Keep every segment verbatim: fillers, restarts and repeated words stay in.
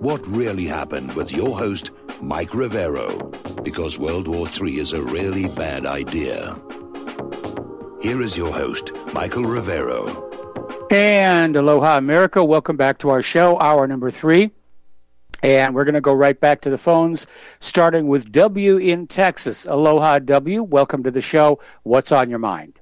What really happened with your host, Mike Rivero, because World War Three is a really bad idea. Here is your host, Michael Rivero. And aloha, America. Welcome back to our show, hour number three. And we're going to go right back to the phones, starting with W in Texas. Aloha, W. Welcome to the show. What's on your mind?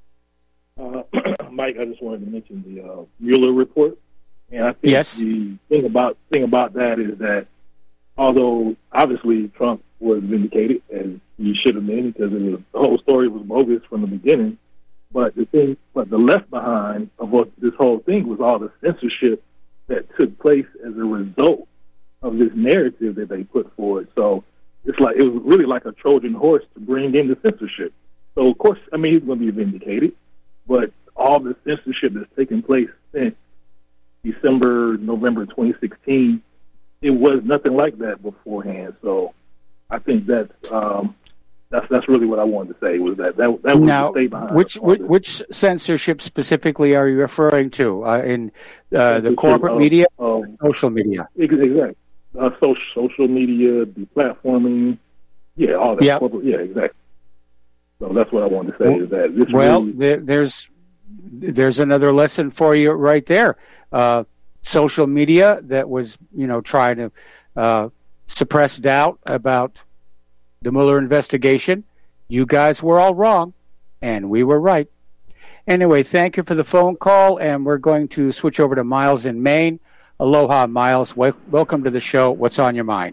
Uh, Mike, I just wanted to mention the uh, Mueller report. And I think yes. the thing about thing about that is that although obviously Trump was vindicated, as he should have been, because it was, the whole story was bogus from the beginning, but the thing, but the left behind of what this whole thing was all the censorship that took place as a result of this narrative that they put forward. So it's like it was really like a Trojan horse to bring in the censorship. So of course, I mean, he's going to be vindicated, but all the censorship that's taken place since December, November twenty sixteen, it was nothing like that beforehand. So I think that's um, that's that's really what I wanted to say was that that, that was now, the stay behind. Which which, which censorship specifically are you referring to uh, in uh, the corporate of, media, of, or social media? Exactly, uh, social social media, deplatforming, yeah, all that. Yep. Corporate, yeah, exactly. So that's what I wanted to say well, is that this well, really, there, there's there's another lesson for you right there. Uh, social media that was, you know, trying to uh, suppress doubt about the Mueller investigation. You guys were all wrong, and we were right. Anyway, thank you for the phone call, and we're going to switch over to Miles in Maine. Aloha, Miles. Wel- welcome to the show. What's on your mind?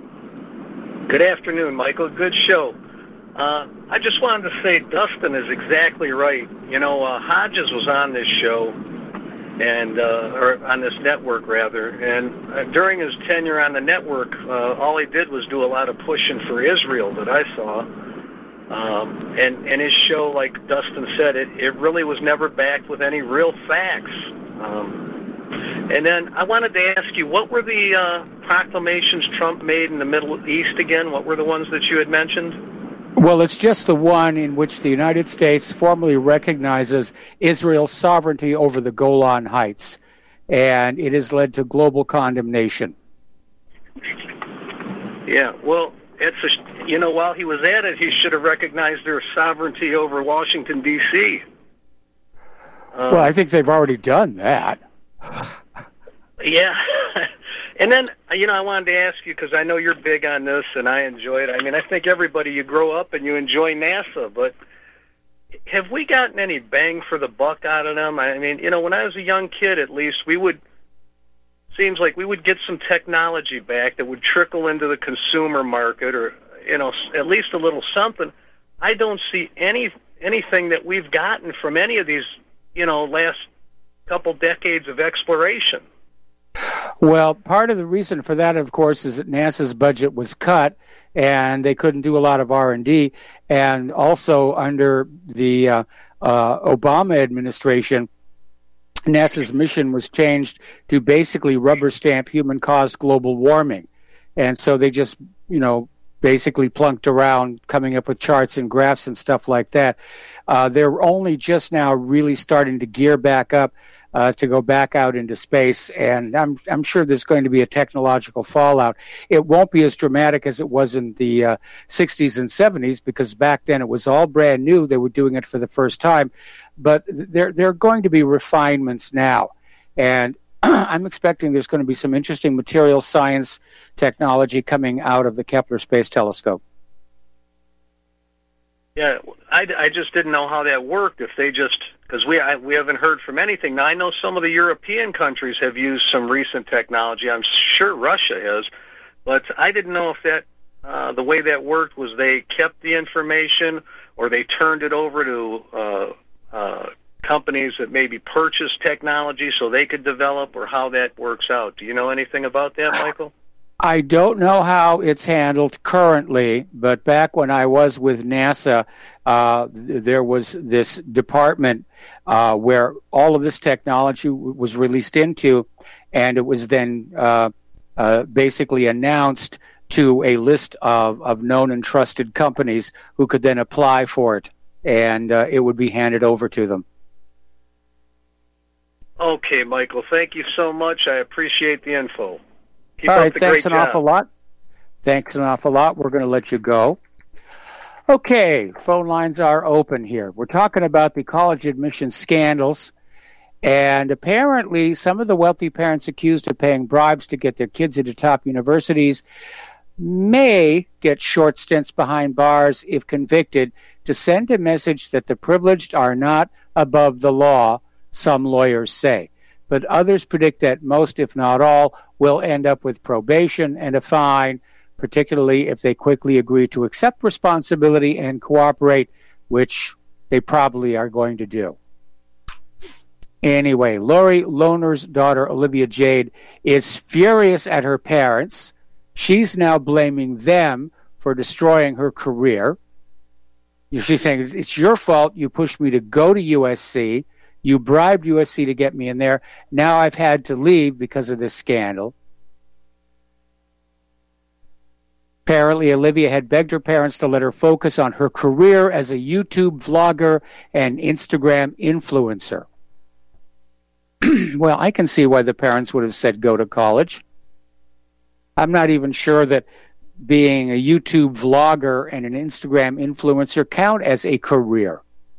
Good afternoon, Michael. Good show. Uh, I just wanted to say Dustin is exactly right. You know, uh, Hodges was on this show, and uh, or on this network, rather, and uh, during his tenure on the network, uh, all he did was do a lot of pushing for Israel that I saw. Um, and, and his show, like Dustin said, it, it really was never backed with any real facts. Um, and then I wanted to ask you, what were the uh, proclamations Trump made in the Middle East again? What were the ones that you had mentioned? Well, it's just the one in which the United States formally recognizes Israel's sovereignty over the Golan Heights, and it has led to global condemnation. Yeah, well, it's a, you know, while he was at it, he should have recognized their sovereignty over Washington, D C Um, well, I think they've already done that. Yeah. And then, you know, I wanted to ask you, because I know you're big on this and I enjoy it. I mean, I think everybody, you grow up and you enjoy NASA, but have we gotten any bang for the buck out of them? I mean, you know, when I was a young kid, at least, we would, seems like we would get some technology back that would trickle into the consumer market or, you know, at least a little something. I don't see any anything that we've gotten from any of these, you know, last couple decades of exploration. Well, part of the reason for that, of course, is that NASA's budget was cut, and they couldn't do a lot of R and D. And also, under the uh, uh, Obama administration, NASA's mission was changed to basically rubber stamp human-caused global warming. And so they just, you know, basically plunked around coming up with charts and graphs and stuff like that. Uh, they're only just now really starting to gear back up Uh, to go back out into space, and I'm I'm sure there's going to be a technological fallout. It won't be as dramatic as it was in the uh, sixties and seventies, because back then it was all brand new. They were doing it for the first time, but there there are going to be refinements now, and I'm expecting there's going to be some interesting material science technology coming out of the Kepler Space Telescope. Yeah, I, I just didn't know how that worked. If they just, because we I, we haven't heard from anything. Now, I know some of the European countries have used some recent technology. I'm sure Russia has, but I didn't know if that uh, the way that worked was they kept the information or they turned it over to uh, uh, companies that maybe purchased technology so they could develop, or how that works out. Do you know anything about that, Michael? I don't know how it's handled currently, but back when I was with NASA, uh, th- there was this department uh, where all of this technology w- was released into, and it was then uh, uh, basically announced to a list of, of known and trusted companies who could then apply for it, and uh, it would be handed over to them. Okay, Michael, thank you so much. I appreciate the info. Keep All up right, the thanks great an job. awful lot. Thanks an awful lot. We're going to let you go. Okay, phone lines are open here. We're talking about the college admission scandals, and apparently some of the wealthy parents accused of paying bribes to get their kids into top universities may get short stints behind bars if convicted to send a message that the privileged are not above the law, some lawyers say. But others predict that most, if not all, will end up with probation and a fine, particularly if they quickly agree to accept responsibility and cooperate, which they probably are going to do. Anyway, Lori Lohner's daughter, Olivia Jade, is furious at her parents. She's now blaming them for destroying her career. She's saying, it's your fault. You pushed me to go to U S C. You bribed U S C to get me in there. Now I've had to leave because of this scandal. Apparently, Olivia had begged her parents to let her focus on her career as a YouTube vlogger and Instagram influencer. Well, I can see why the parents would have said go to college. I'm not even sure that being a YouTube vlogger and an Instagram influencer count as a career.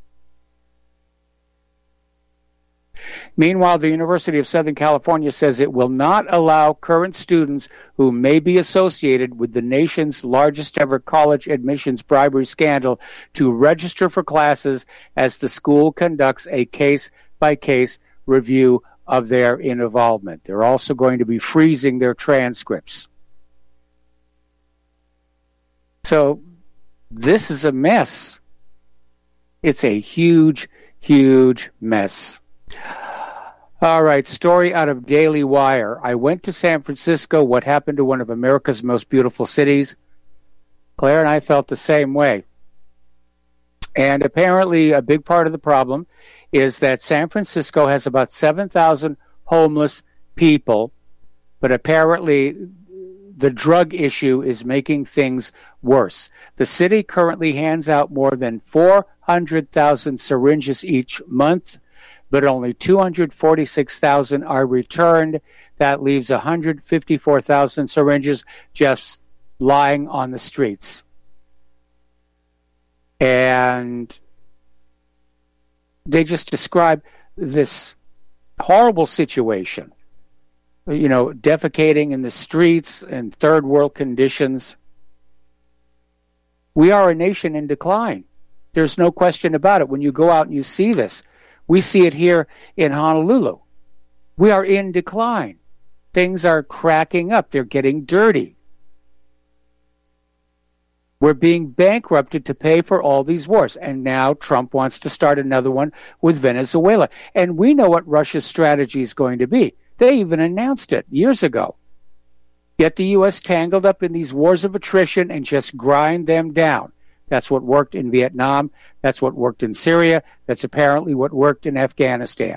Meanwhile, the University of Southern California says it will not allow current students who may be associated with the nation's largest ever college admissions bribery scandal to register for classes as the school conducts a case-by-case review of their involvement. They're also going to be freezing their transcripts. So this is a mess. It's a huge, huge mess. All right, story out of Daily Wire. I went to San Francisco. What happened to one of America's most beautiful cities? Claire and I felt the same way. And apparently a big part of the problem is that San Francisco has about seven thousand homeless people, but apparently the drug issue is making things worse. The city currently hands out more than four hundred thousand syringes each month, but only two hundred forty-six thousand are returned. That leaves one hundred fifty-four thousand syringes just lying on the streets. And they just describe this horrible situation, you know, defecating in the streets and third world conditions. We are a nation in decline. There's no question about it. When you go out and you see this, we see it here in Honolulu. We are in decline. Things are cracking up. They're getting dirty. We're being bankrupted to pay for all these wars. And now Trump wants to start another one with Venezuela. And we know what Russia's strategy is going to be. They even announced it years ago. Get the U S tangled up in these wars of attrition and just grind them down. That's what worked in Vietnam. That's what worked in Syria. That's apparently what worked in Afghanistan.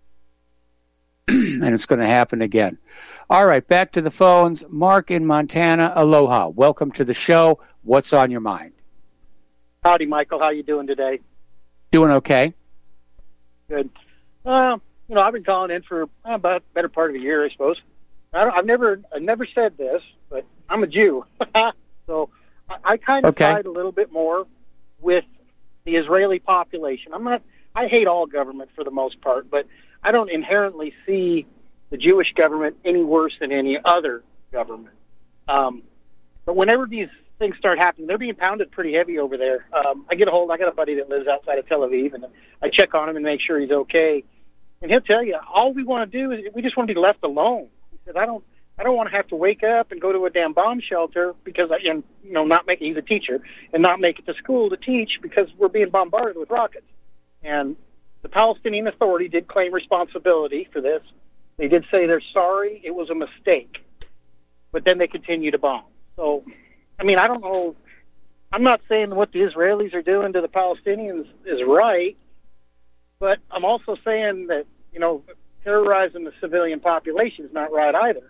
And it's going to happen again. All right, back to the phones. Mark in Montana, aloha. Welcome to the show. What's on your mind? Howdy, Michael. How you doing today? Doing okay. Good. Uh, you know, I've been calling in for uh, about a better part of a year, I suppose. I don't, I've never, I've never said this, but I'm a Jew, so I, I kind of okay. side a little bit more with the Israeli population. I'm not. I hate all government for the most part, but I don't inherently see the Jewish government any worse than any other government. Um, but whenever these things start happening, they're being pounded pretty heavy over there. Um, I get a hold. I got a buddy that lives outside of Tel Aviv, and I check on him and make sure he's okay. And he'll tell you, all we want to do is we just want to be left alone. He said, I don't. I don't want to have to wake up and go to a damn bomb shelter because I, and you know, not make it. He's a teacher and not make it to school to teach because we're being bombarded with rockets. And the Palestinian Authority did claim responsibility for this. They did say they're sorry, it was a mistake. But then they continue to bomb. So, I mean, I don't know. I'm not saying what the Israelis are doing to the Palestinians is right, but I'm also saying that, you know, terrorizing the civilian population is not right either.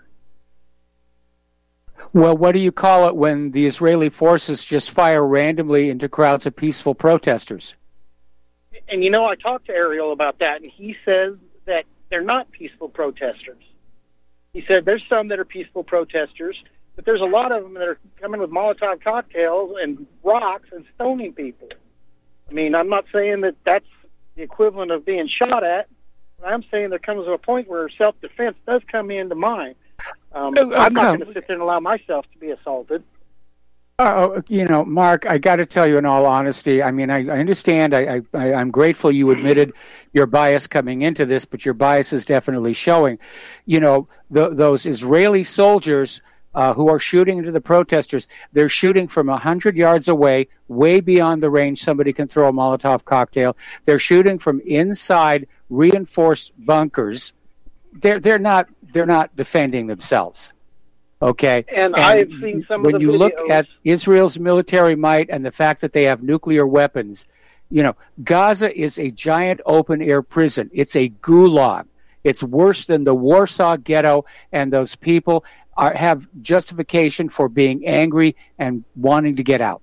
Well, what do you call it when the Israeli forces just fire randomly into crowds of peaceful protesters? And, you know, I talked to Ariel about that, and he says that they're not peaceful protesters. He said there's some that are peaceful protesters, but there's a lot of them that are coming with Molotov cocktails and rocks and stoning people. I mean, I'm not saying that that's the equivalent of being shot at. I'm saying there comes to a point where self-defense does come into mind. Um, oh, I'm not come. going to sit there and allow myself to be assaulted. Uh, you know, Mark, I got to tell you in all honesty, I mean, I, I understand. I, I, I'm grateful you admitted your bias coming into this, but your bias is definitely showing. You know, the, those Israeli soldiers uh, who are shooting into the protesters, they're shooting from one hundred yards away, way beyond the range somebody can throw a Molotov cocktail. They're shooting from inside reinforced bunkers. They're, they're not, they're not defending themselves. Okay, and, and I've seen some when of the you videos. look at Israel's military might and the fact that they have nuclear weapons, you know, Gaza is a giant open-air prison. It's a gulag. It's worse than the Warsaw Ghetto, and those people are, have justification for being angry and wanting to get out.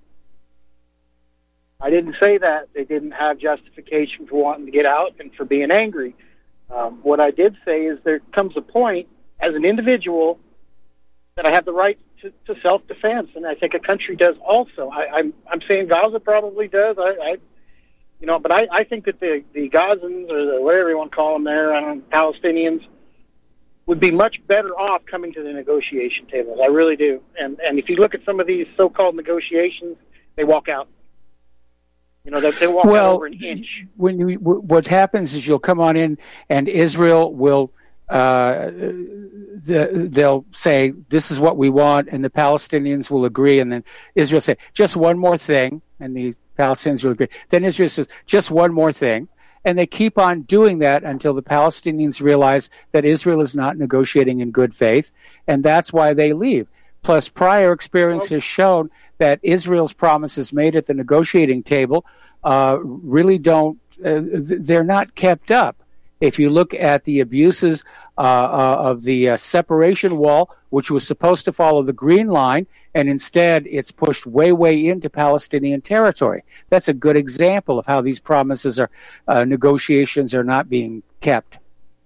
I didn't say that. They didn't have justification for wanting to get out and for being angry. Um, what I did say is there comes a point as an individual that I have the right to, to self-defense, and I think a country does also. I, I'm I'm saying Gaza probably does. I, I you know, but I, I think that the the Gazans or the, whatever you want to call them there, I don't know, Palestinians, would be much better off coming to the negotiation tables. I really do. And and if you look at some of these so-called negotiations, they walk out. You know, they, they walk well, out over an inch. When you, what happens is you'll come on in, and Israel will. Uh, the, they'll say, this is what we want, and the Palestinians will agree, and then Israel say, just one more thing, and the Palestinians will agree. Then Israel says, just one more thing, and they keep on doing that until the Palestinians realize that Israel is not negotiating in good faith, and that's why they leave. Plus, prior experience has shown that Israel's promises made at the negotiating table uh, really don't, uh, they're not kept up. If you look at the abuses uh, uh, of the uh, separation wall, which was supposed to follow the Green Line, and instead it's pushed way, way into Palestinian territory. That's a good example of how these promises are, uh, negotiations are not being kept.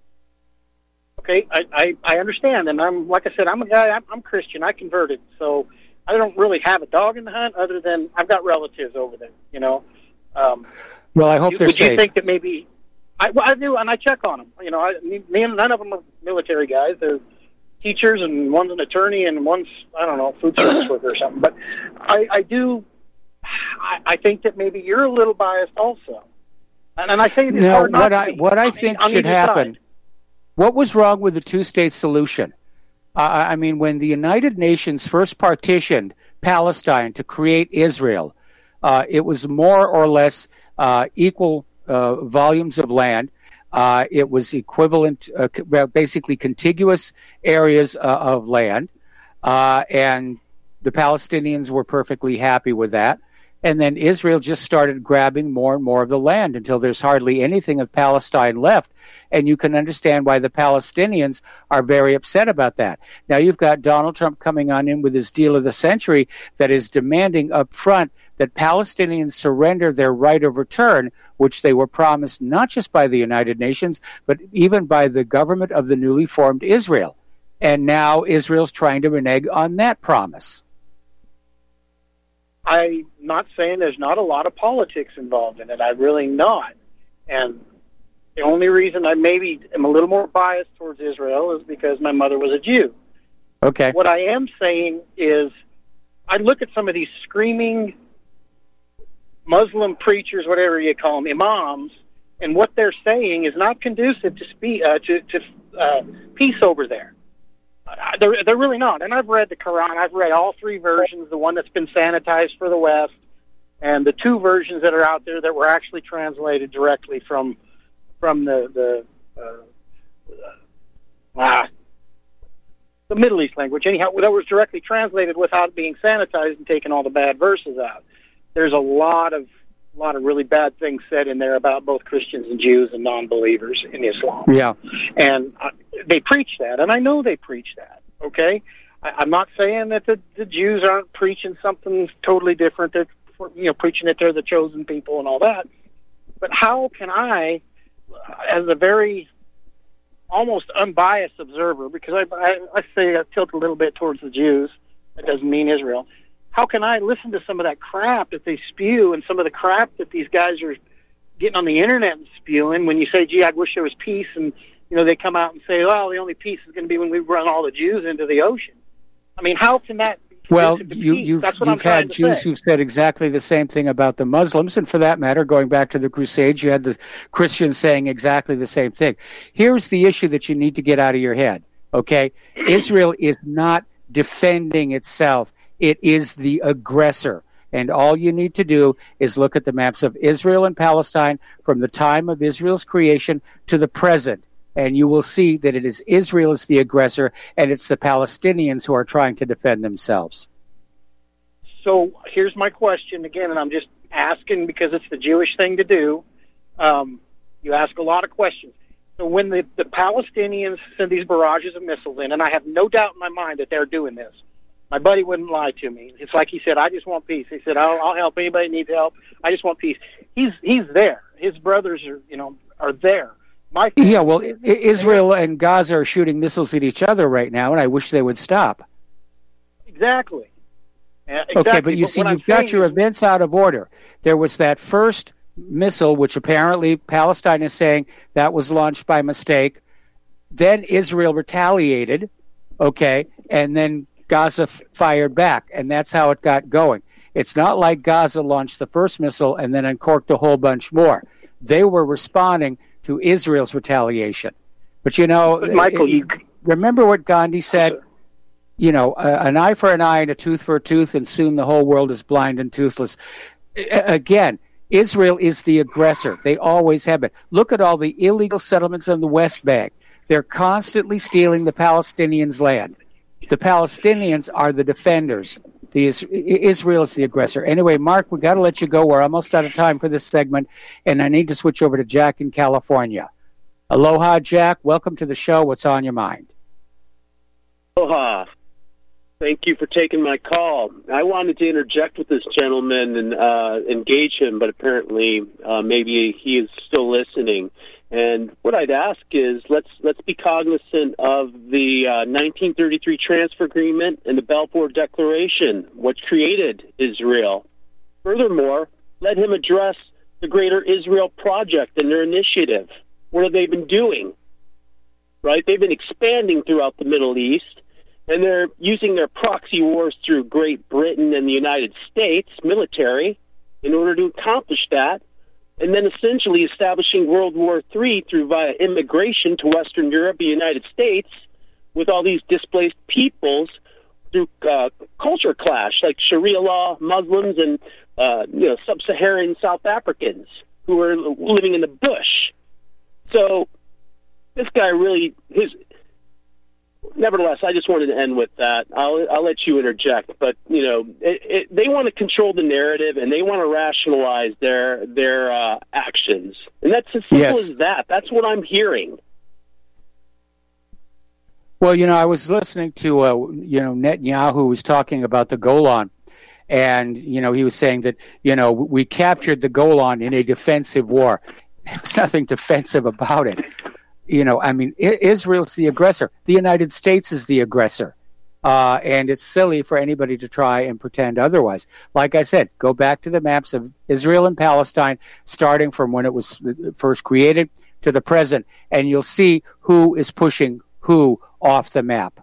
Okay, I, I, I understand, and I'm like I said, I'm a guy. I'm, I'm Christian. I converted, so I don't really have a dog in the hunt, other than I've got relatives over there. You know. Um, well, I hope you, they're would safe. Would you think that maybe? I, well, I do, and I check on them. You know, I, me and none of them are military guys. They're teachers, and one's an attorney, and one's, I don't know, food service worker or something. But I, I do, I, I think that maybe you're a little biased also. And, and I say it's no, hard not what to I, be. what I I think mean, should happen, side. What was wrong with the two-state solution? Uh, I mean, when the United Nations first partitioned Palestine to create Israel, uh, it was more or less uh, equal Uh, volumes of land. Uh, it was equivalent, uh, basically contiguous areas uh, of land, uh, and the Palestinians were perfectly happy with that. And then Israel just started grabbing more and more of the land until there's hardly anything of Palestine left. And you can understand why the Palestinians are very upset about that. Now you've got Donald Trump coming on in with his deal of the century that is demanding up front that Palestinians surrender their right of return, which they were promised not just by the United Nations, but even by the government of the newly formed Israel. And now Israel's trying to renege on that promise. I'm not saying there's not a lot of politics involved in it. I'm really not. And the only reason I maybe am a little more biased towards Israel is because my mother was a Jew. Okay. What I am saying is I look at some of these screaming Muslim preachers, whatever you call them, imams, and what they're saying is not conducive to spe- uh, to, to uh, peace over there. Uh, they're, they're really not. And I've read the Quran. I've read all three versions, the one that's been sanitized for the West, and the two versions that are out there that were actually translated directly from from the the uh, uh, the Middle East language. Anyhow, that was directly translated without being sanitized and taking all the bad verses out. There's a lot of a lot of really bad things said in there about both Christians and Jews and non-believers in Islam. Yeah, and uh, they preach that, and I know they preach that. Okay, I, I'm not saying that the, the Jews aren't preaching something totally different. They're you know preaching that they're the chosen people and all that. But how can I, as a very almost unbiased observer, because I, I, I say I tilt a little bit towards the Jews. That doesn't mean Israel. How can I listen to some of that crap that they spew and some of the crap that these guys are getting on the internet and spewing when you say, gee, I wish there was peace, and, you know, they come out and say, well, the only peace is going to be when we run all the Jews into the ocean. I mean, how can that be? Well, you, you've, you've had Jews who've said exactly the same thing about the Muslims, and for that matter, going back to the Crusades, you had the Christians saying exactly the same thing. Here's the issue that you need to get out of your head, okay? Israel is not defending itself. It is the aggressor. And all you need to do is look at the maps of Israel and Palestine from the time of Israel's creation to the present. And you will see that it is Israel is the aggressor, and it's the Palestinians who are trying to defend themselves. So here's my question again, and I'm just asking because it's the Jewish thing to do. Um, you ask a lot of questions. So when the, the Palestinians send these barrages of missiles in, and I have no doubt in my mind that they're doing this, my buddy wouldn't lie to me. It's like he said, I just want peace. He said, I'll, I'll help anybody that needs help. I just want peace. He's he's there. His brothers are, you know, are there. My yeah, well, I- Israel and Gaza are shooting missiles at each other right now, and I wish they would stop. Exactly. Uh, exactly. Okay, but you but see, you've I'm got your is, events out of order. There was that first missile, which apparently Palestine is saying that was launched by mistake. Then Israel retaliated, okay, and then Gaza f- fired back, and that's how it got going. It's not like Gaza launched the first missile and then uncorked a whole bunch more. They were responding to Israel's retaliation. But, you know, but Michael, it, you remember what Gandhi said? You know, uh, an eye for an eye and a tooth for a tooth, and soon the whole world is blind and toothless. A- again, Israel is the aggressor. They always have been. Look at all the illegal settlements in the West Bank. They're constantly stealing the Palestinians' land. The Palestinians are the defenders. The Is- Israel is the aggressor. Anyway, Mark, we got to let you go. We're almost out of time for this segment, and I need to switch over to Jack in California. Aloha, Jack. Welcome to the show. What's on your mind? Aloha. Thank you for taking my call. I wanted to interject with this gentleman and uh, engage him, but apparently uh, maybe he is still listening. And what I'd ask is let's let's be cognizant of the uh, nineteen thirty-three Transfer Agreement and the Balfour Declaration, what created Israel. Furthermore, let him address the Greater Israel Project and their initiative. What have they been doing? Right? They've been expanding throughout the Middle East, and they're using their proxy wars through Great Britain and the United States military in order to accomplish that, and then essentially establishing World War Three through via immigration to Western Europe and the United States with all these displaced peoples through uh, culture clash, like Sharia law, Muslims, and uh, you know sub-Saharan South Africans who are living in the bush. So this guy really, his. Nevertheless, I just wanted to end with that. I'll, I'll let you interject, but you know, it, it, they want to control the narrative and they want to rationalize their their uh, actions, and that's as simple Yes. as that. That's what I'm hearing. Well, you know, I was listening to, uh, you know, Netanyahu was talking about the Golan, and, you know, he was saying that, you know, we captured the Golan in a defensive war. There's nothing defensive about it. You know, I mean, I- Israel's the aggressor. The United States is the aggressor. Uh, and it's silly for anybody to try and pretend otherwise. Like I said, go back to the maps of Israel and Palestine, starting from when it was first created to the present, and you'll see who is pushing who off the map.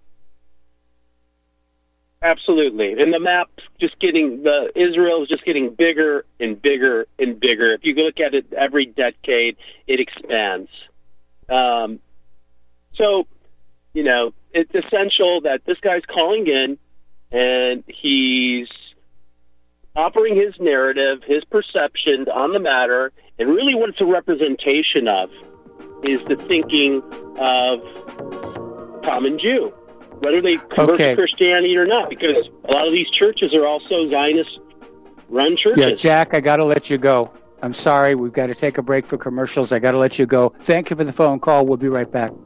Absolutely, and the map's just getting the Israel is just getting bigger and bigger and bigger. If you look at it every decade, it expands. Um, so, you know, it's essential that this guy's calling in and he's offering his narrative, his perception on the matter, and really what it's a representation of is the thinking of the common Jew, whether they convert Okay. to Christianity or not, because a lot of these churches are also Zionist-run churches. Yeah, Jack, I got to let you go. I'm sorry. We've got to take a break for commercials. I got to let you go. Thank you for the phone call. We'll be right back.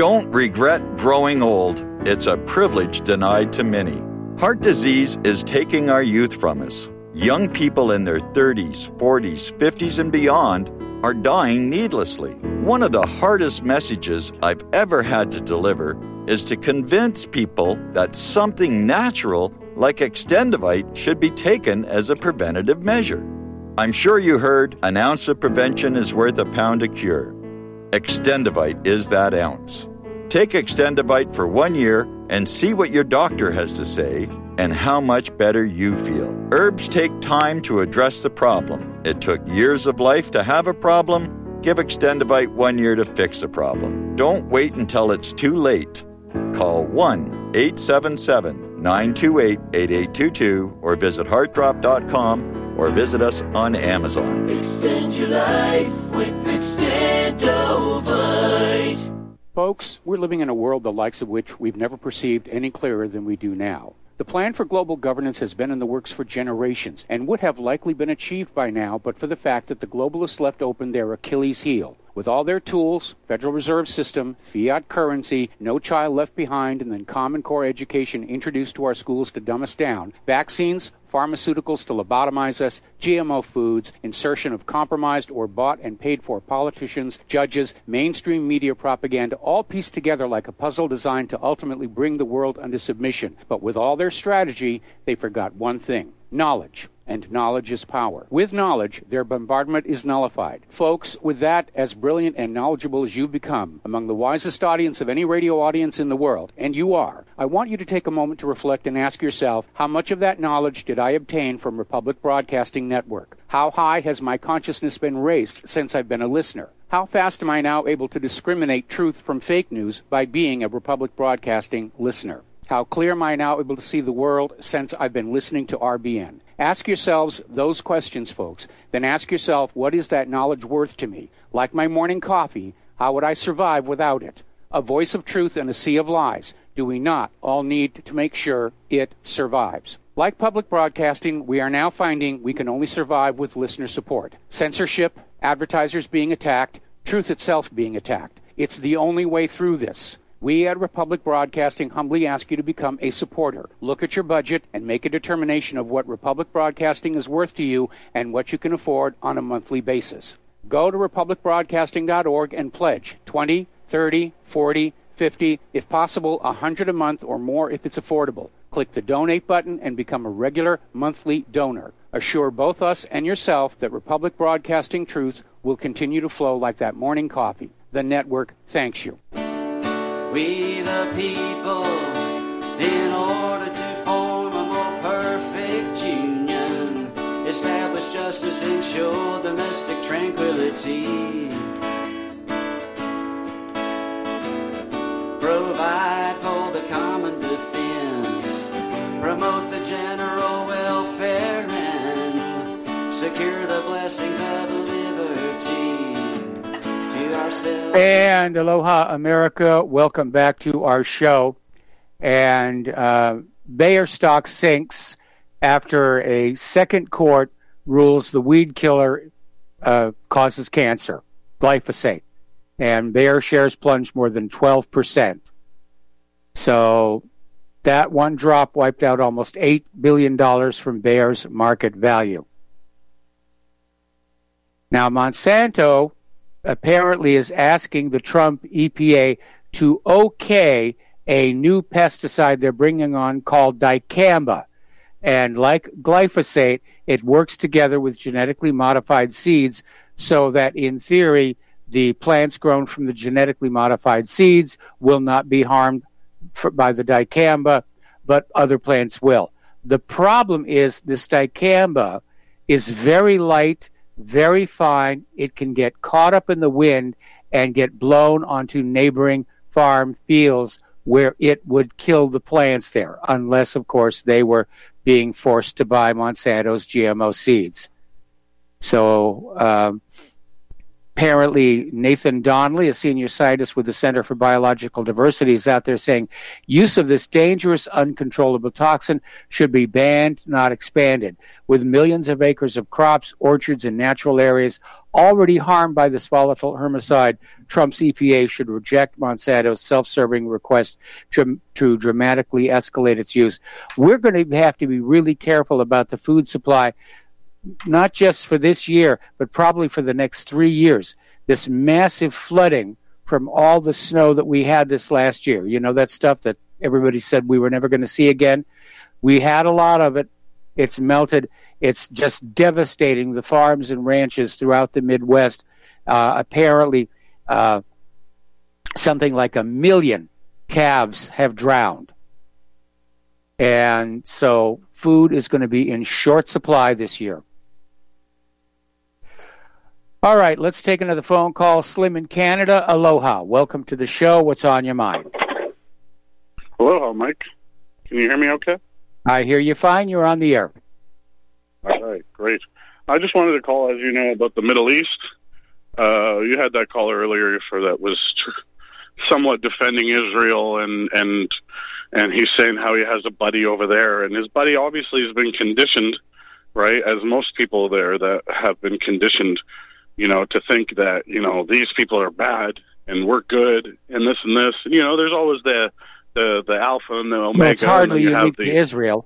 Don't regret growing old. It's a privilege denied to many. Heart disease is taking our youth from us. Young people in their thirties, forties, fifties, and beyond are dying needlessly. One of the hardest messages I've ever had to deliver is to convince people that something natural like Extendivite should be taken as a preventative measure. I'm sure you heard an ounce of prevention is worth a pound of cure. Extendivite is that ounce. Take Extendivite for one year and see what your doctor has to say and how much better you feel. Herbs take time to address the problem. It took years of life to have a problem. Give Extendivite one year to fix the problem. Don't wait until it's too late. Call one eight seven seven, nine two eight, eight eight two two or visit heart drop dot com or visit us on Amazon. Extend your life with Extendovite. Folks, we're living in a world the likes of which we've never perceived any clearer than we do now. The plan for global governance has been in the works for generations and would have likely been achieved by now but for the fact that the globalists left open their Achilles heel. With all their tools, Federal Reserve System, fiat currency, no child left behind, and then Common Core education introduced to our schools to dumb us down, vaccines, pharmaceuticals to lobotomize us, G M O foods, insertion of compromised or bought and paid for politicians, judges, mainstream media propaganda, all pieced together like a puzzle designed to ultimately bring the world under submission. But with all their strategy, they forgot one thing: knowledge. And knowledge is power. With knowledge, their bombardment is nullified. Folks, with that, as brilliant and knowledgeable as you've become, among the wisest audience of any radio audience in the world, and you are, I want you to take a moment to reflect and ask yourself, how much of that knowledge did I obtain from Republic Broadcasting Network? How high has my consciousness been raised since I've been a listener? How fast am I now able to discriminate truth from fake news by being a Republic Broadcasting listener? How clear am I now able to see the world since I've been listening to R B N? Ask yourselves those questions, folks. Then ask yourself, what is that knowledge worth to me? Like my morning coffee, how would I survive without it? A voice of truth in a sea of lies. Do we not all need to make sure it survives? Like public broadcasting, we are now finding we can only survive with listener support. Censorship, advertisers being attacked, truth itself being attacked. It's the only way through this. We at Republic Broadcasting humbly ask you to become a supporter. Look at your budget and make a determination of what Republic Broadcasting is worth to you and what you can afford on a monthly basis. Go to republic broadcasting dot org and pledge twenty, thirty, forty, fifty, if possible one hundred a month or more if it's affordable. Click the donate button and become a regular monthly donor. Assure both us and yourself that Republic Broadcasting truth will continue to flow like that morning coffee. The network thanks you. We the people, in order to form a more perfect union, establish justice, ensure domestic tranquility, provide for the common defense, promote the general welfare, and secure the blessings of liberty. And aloha, America. Welcome back to our show. And uh, Bayer stock sinks after a second court rules the weed killer uh, causes cancer, glyphosate. And Bayer shares plunged more than twelve percent. So that one drop wiped out almost eight billion dollars from Bayer's market value. Now, Monsanto apparently is asking the Trump E P A to okay a new pesticide they're bringing on called dicamba. And like glyphosate, it works together with genetically modified seeds so that, in theory, the plants grown from the genetically modified seeds will not be harmed for, by the dicamba, but other plants will. The problem is this dicamba is very light, very fine. It can get caught up in the wind and get blown onto neighboring farm fields where it would kill the plants there, unless, of course, they were being forced to buy Monsanto's G M O seeds. So um, apparently Nathan Donnelly, a senior scientist with the Center for Biological Diversity, is out there saying use of this dangerous, uncontrollable toxin should be banned, not expanded. With millions of acres of crops, orchards, and natural areas already harmed by this volatile herbicide, Trump's E P A should reject Monsanto's self-serving request to, to dramatically escalate its use. We're going to have to be really careful about the food supply, not just for this year, but probably for the next three years. This massive flooding from all the snow that we had this last year, you know, that stuff that everybody said we were never going to see again. We had a lot of it. It's melted. It's just devastating the farms and ranches throughout the Midwest. Uh, apparently, uh, something like a million calves have drowned. And so food is going to be in short supply this year. All right, let's take another phone call. Slim in Canada, aloha. Welcome to the show. What's on your mind? Aloha, Mike. Can you hear me okay? I hear you fine. You're on the air. All right, great. I just wanted to call, as you know, about the Middle East. Uh, you had that caller earlier for that was somewhat defending Israel, and, and, and he's saying how he has a buddy over there. And his buddy obviously has been conditioned, right, as most people there that have been conditioned, you know, to think that, you know, these people are bad and we're good and this and this. You know, there's always the the, the alpha and the omega. Well, it's hardly and you unique have the, to Israel.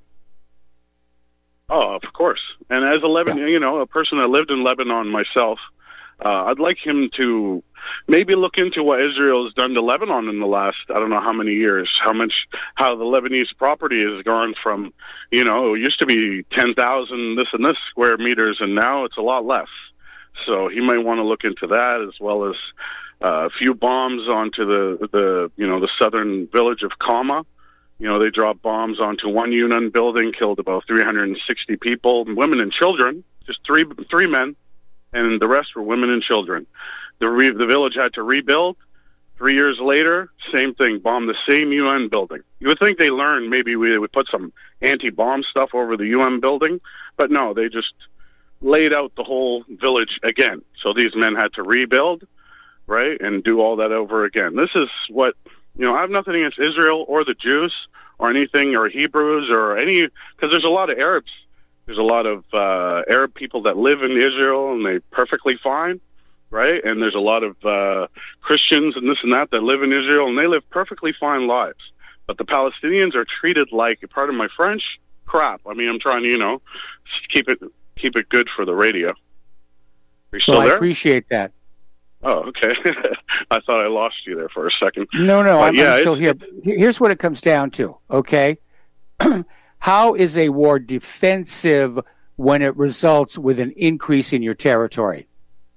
Oh, of course. And as a Lebanon, Yeah. you know, a person that lived in Lebanon myself, uh, I'd like him to maybe look into what Israel has done to Lebanon in the last, I don't know how many years, how much, how the Lebanese property has gone from, you know, it used to be ten thousand this and this square meters, and now it's a lot less. So he might want to look into that, as well as uh, a few bombs onto the, the, you know, the southern village of Kama. You know, they dropped bombs onto one U N N building, killed about three hundred sixty people, women and children, just three three men, and the rest were women and children. The re- the village had to rebuild. Three years later, same thing, bombed the same U N building. You would think they learned, maybe we would put some anti-bomb stuff over the U N building, but no, they just laid out the whole village again. So these men had to rebuild, right, and do all that over again. This is what, you know, I have nothing against Israel or the Jews or anything, or Hebrews or any, because there's a lot of Arabs. There's a lot of uh, Arab people that live in Israel, and they're perfectly fine, right? And there's a lot of uh, Christians and this and that that live in Israel, and they live perfectly fine lives. But the Palestinians are treated like, pardon my French, crap. I mean, I'm trying to, you know, keep it keep it good for the radio. Are you still Well, there? I appreciate that. Oh, okay. I thought I lost you there for a second. No, no, But I'm, yeah, I'm still it's- here. Here's what it comes down to, okay? How is a war defensive when it results with an increase in your territory?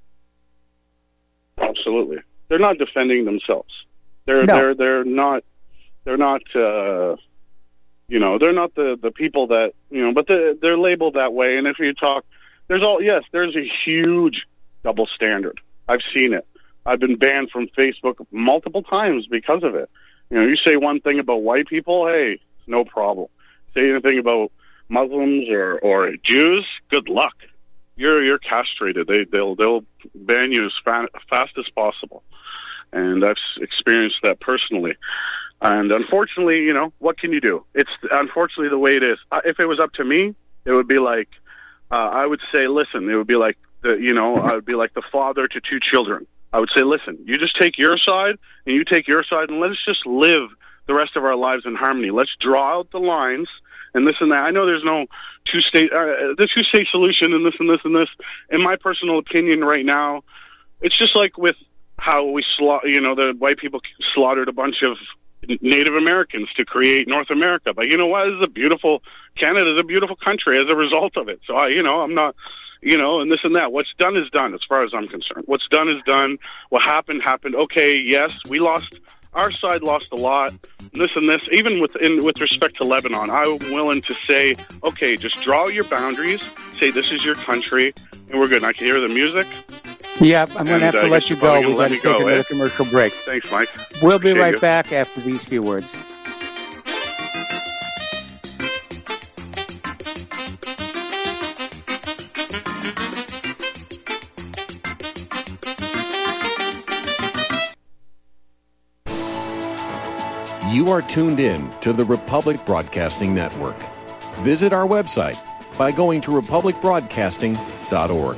Absolutely. They're not defending themselves. They're No. they're they're not they're not uh you know, they're not the, the people that, you know, but they're, they're labeled that way. And if you talk, there's all, yes, there's a huge double standard. I've seen it. I've been banned from Facebook multiple times because of it. You know, you say one thing about white people, hey, no problem. Say anything about Muslims or, or Jews, good luck. You're you're castrated. They they'll they'll ban you as fa- fast as possible. And I've experienced that personally. And unfortunately, you know, what can you do? It's unfortunately the way it is. If it was up to me, it would be like, uh, I would say, listen, it would be like, the, you know, I would be like the father to two children. I would say, listen, you just take your side and you take your side, and let's just live the rest of our lives in harmony. Let's draw out the lines and this and that. I know there's no two-state, uh, the two-state solution and this and this and this. In my personal opinion right now, it's just like with how we, sla- you know, the white people slaughtered a bunch of Native Americans to create North America. But you know what? It's a beautiful, Canada is a beautiful country as a result of it. So I, you know, I'm not, you know, and this and that. What's done is done as far as I'm concerned. What's done is done. What happened, happened. Okay, yes, we lost, our side lost a lot, this and this. Even with, in, with respect to Lebanon, I'm willing to say, okay, just draw your boundaries, say this is your country, and we're good. And I can hear the music. Yep, I'm going to have And, to uh, let guess you you're go. probably We've gonna got let to me take go, another eh? commercial break. Thanks, Mike. We'll be Appreciate right you. back after these few words. You are tuned in to the Republic Broadcasting Network. Visit our website by going to republic broadcasting dot org.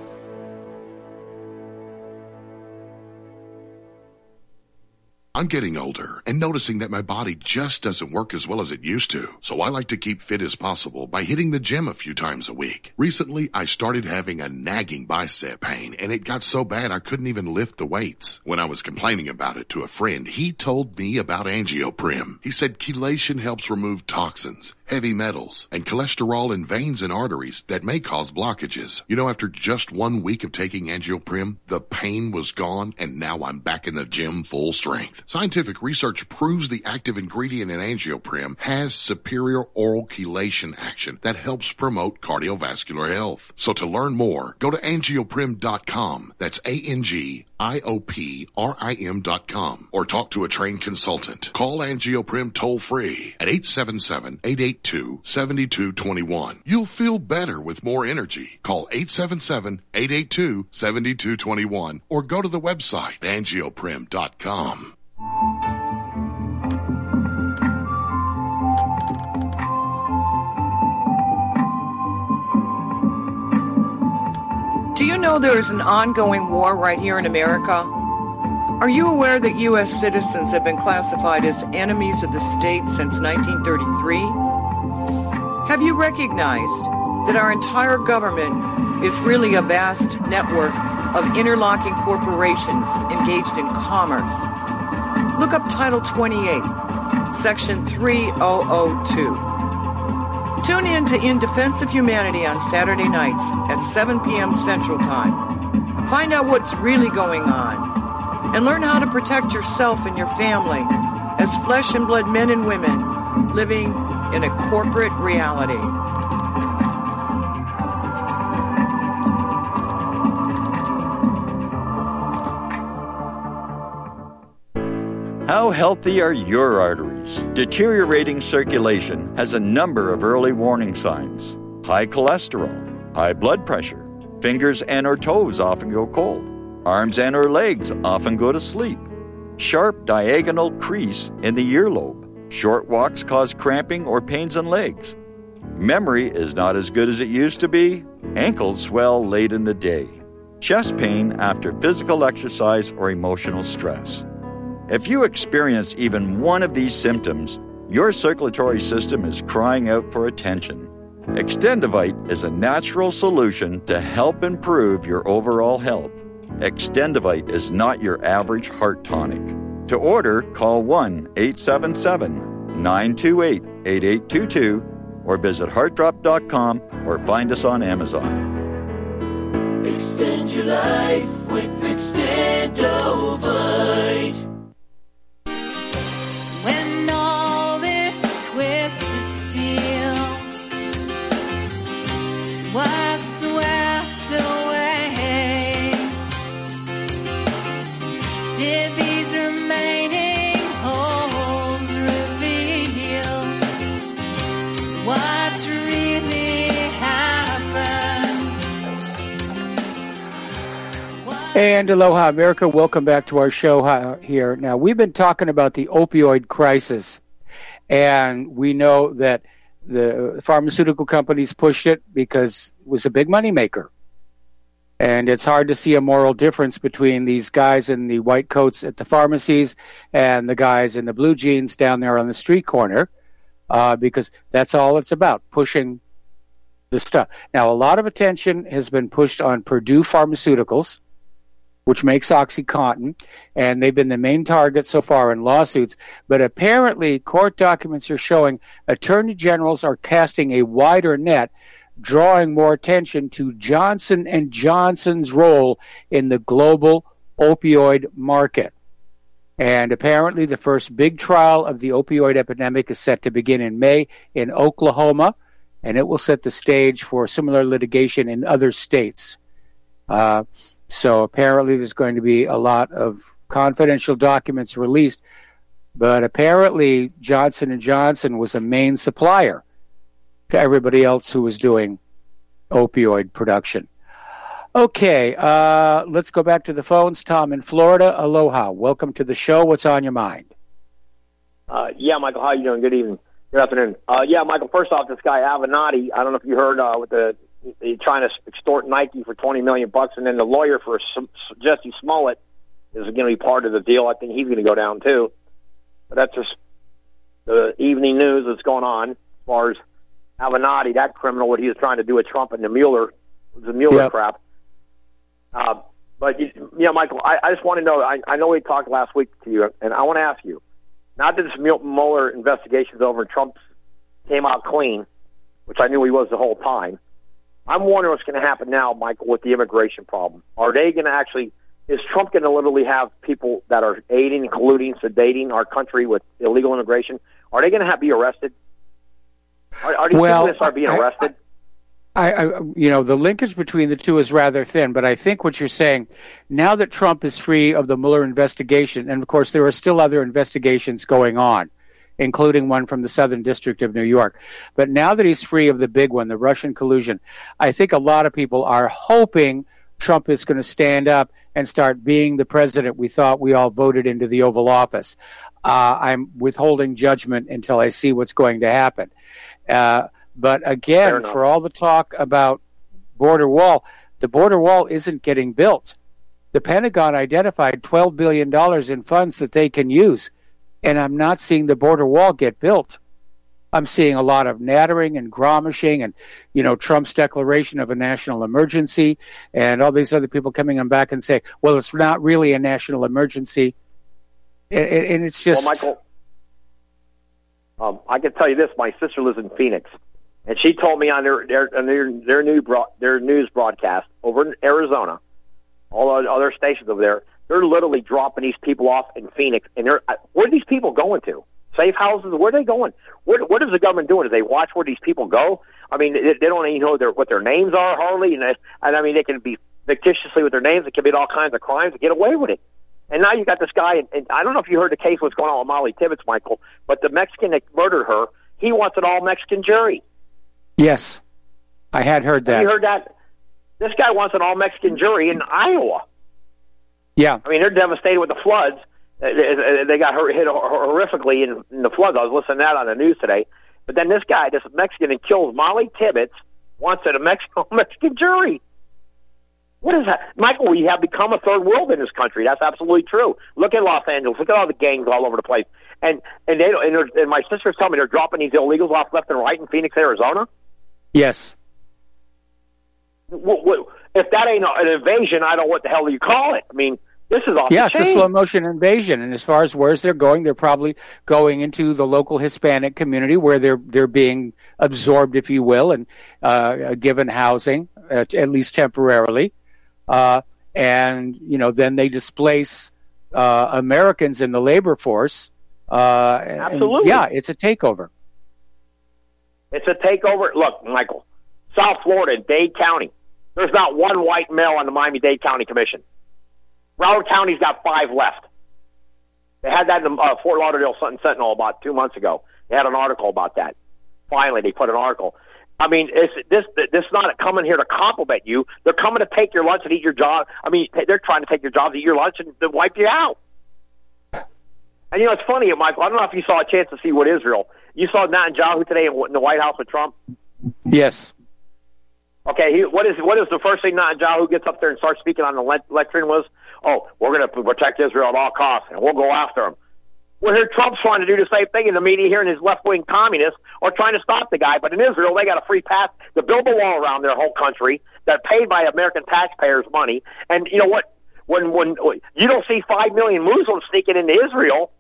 I'm getting older and noticing that my body just doesn't work as well as it used to. So I like to keep fit as possible by hitting the gym a few times a week. Recently, I started having a nagging bicep pain, and it got so bad I couldn't even lift the weights. When I was complaining about it to a friend, he told me about Angioprim. He said chelation helps remove toxins, heavy metals, and cholesterol in veins and arteries that may cause blockages. You know, after just one week of taking Angioprim, the pain was gone, and now I'm back in the gym full strength. Scientific research proves the active ingredient in Angioprim has superior oral chelation action that helps promote cardiovascular health. So to learn more, go to angioprim dot com. That's A N G I O P R I M dot com. Or talk to a trained consultant. Call Angioprim toll free at eight seven seven, eight eight two, seven two two one. You'll feel better with more energy. Call eight seven seven, eight eight two, seven two two one or go to the website angioprim dot com. Do you know there is an ongoing war right here in America? Are you aware that U S citizens have been classified as enemies of the state since nineteen thirty-three? Have you recognized that our entire government is really a vast network of interlocking corporations engaged in commerce? Look up Title twenty-eight, Section three thousand two. Tune in to In Defense of Humanity on Saturday nights at seven p.m. Central Time. Find out what's really going on and learn how to protect yourself and your family as flesh and blood men and women living in a corporate reality. How healthy are your arteries? Deteriorating circulation has a number of early warning signs. High cholesterol, high blood pressure, fingers and or toes often go cold, arms and or legs often go to sleep, sharp diagonal crease in the earlobe, short walks cause cramping or pains in legs, memory is not as good as it used to be, ankles swell late in the day, chest pain after physical exercise or emotional stress. If you experience even one of these symptoms, your circulatory system is crying out for attention. Extendivite is a natural solution to help improve your overall health. Extendivite is not your average heart tonic. To order, call one eight seven seven, nine two eight, eight eight two two or visit heart drop dot com or find us on Amazon. Extend your life with Extendivite. When all this twisted steel was swept away, did these remaining holes reveal what really happened? And aloha, America. Welcome back to our show here. Now, we've been talking about the opioid crisis, and we know that the pharmaceutical companies pushed it because it was a big moneymaker. And it's hard to see a moral difference between these guys in the white coats at the pharmacies and the guys in the blue jeans down there on the street corner, uh, because that's all it's about, pushing the stuff. Now, a lot of attention has been pushed on Purdue Pharmaceuticals, which makes OxyContin, and they've been the main target so far in lawsuits. But apparently, court documents are showing attorney generals are casting a wider net, drawing more attention to Johnson and Johnson's role in the global opioid market. And apparently, the first big trial of the opioid epidemic is set to begin in May in Oklahoma, and it will set the stage for similar litigation in other states. Uh, So apparently there's going to be a lot of confidential documents released, but apparently Johnson and Johnson was a main supplier to everybody else who was doing opioid production. Okay, uh, let's go back to the phones. Tom in Florida, aloha. Welcome to the show. What's on your mind? Uh, yeah, Michael, how you doing? Good evening. Good afternoon. Uh, yeah, Michael, first off, this guy Avenatti, I don't know if you heard uh, with the he trying to extort Nike for twenty million bucks, and then the lawyer for S- Jesse Smollett is going to be part of the deal. I think he's going to go down too. But that's just the evening news that's going on as far as Avenatti, that criminal, what he was trying to do with Trump and the Mueller, the Mueller Yep. crap. Uh, but, you know, Michael, I, I just want to know, I, I know we talked last week to you, and I want to ask you, not that this Mueller investigation is over and Trump came out clean, which I knew he was the whole time, I'm wondering what's going to happen now, Michael, with the immigration problem. Are they going to actually, is Trump going to literally have people that are aiding, colluding, sedating our country with illegal immigration? Are they going to have be arrested? Are, are these Well, people going to start being I- arrested? I, I, you know, the linkage between the two is rather thin, but I think what you're saying, now that Trump is free of the Mueller investigation, and of course there are still other investigations going on, including one from the Southern District of New York, but now that he's free of the big one, the Russian collusion, I think a lot of people are hoping Trump is going to stand up and start being the president we thought we all voted into the Oval Office. Uh, I'm withholding judgment until I see what's going to happen. Uh, But again, for all the talk about border wall, the border wall isn't getting built. The Pentagon identified twelve billion dollars in funds that they can use, and I'm not seeing the border wall get built. I'm seeing a lot of nattering and gromishing and, you know, Trump's declaration of a national emergency and all these other people coming on back and saying, well, it's not really a national emergency. And, and it's just... Well, Michael, um, I can tell you this. My sister lives in Phoenix. And she told me on their their on their their, new broad, their news broadcast over in Arizona, all the other stations over there, they're literally dropping these people off in Phoenix. And they're where are these people going to? Safe houses? Where are they going? What what is the government doing? Do they watch where these people go? I mean, they, they don't even know their, what their names are hardly. And, they, and I mean, they can be fictitiously with their names and commit all kinds of crimes and get away with it. And now you got this guy, and, and I don't know if you heard the case what's going on with Molly Tibbetts, Michael, but the Mexican that murdered her, he wants an all Mexican jury. Yes, I had heard that. Have you heard that? This guy wants an all-Mexican jury in Iowa. Yeah. I mean, they're devastated with the floods. They got hit horrifically in, in the floods. I was listening to that on the news today. But then this guy, this Mexican that kills Molly Tibbetts, wants a Mexican, Mexican jury. What is that? Michael, we have become a third world in this country. That's absolutely true. Look at Los Angeles. Look at all the gangs all over the place. And and they and, and my sister's telling me they're dropping these illegals off left and right in Phoenix, Arizona. Yes. What, what, if that ain't an invasion, I don't know what the hell you call it. I mean, this is off Yeah, the it's chain. a slow motion invasion. And as far as where's they're going, they're probably going into the local Hispanic community where they're they're being absorbed, if you will, and uh, given housing, uh, at least temporarily. Uh, and, you know, then they displace uh, Americans in the labor force. Uh, and- Absolutely. yeah, it's a takeover. It's a takeover. Look, Michael, South Florida, Dade County. There's not one white male on the Miami-Dade County Commission. Broward County's got five left. They had that in the uh, Fort Lauderdale Sun Sentinel about two months ago. They had an article about that. Finally, they put an article. I mean, it's, this this is not coming here to compliment you. They're coming to take your lunch and eat your job. I mean, they're trying to take your jobs, eat your lunch, and then wipe you out. And, you know, it's funny, Michael, I don't know if you saw a chance to see what Israel. You saw Netanyahu today in the White House with Trump? Yes. Okay, he, what is what is the first thing Netanyahu gets up there and starts speaking on the le- lectern was? Oh, we're going to protect Israel at all costs, and we'll go after them. Well, here Trump's trying to do the same thing in the media here, and his left-wing communists are trying to stop the guy. But in Israel, they got a free pass to build a wall around their whole country that's paid by American taxpayers' money. And you know what? When when you don't see five million Muslims sneaking into Israel,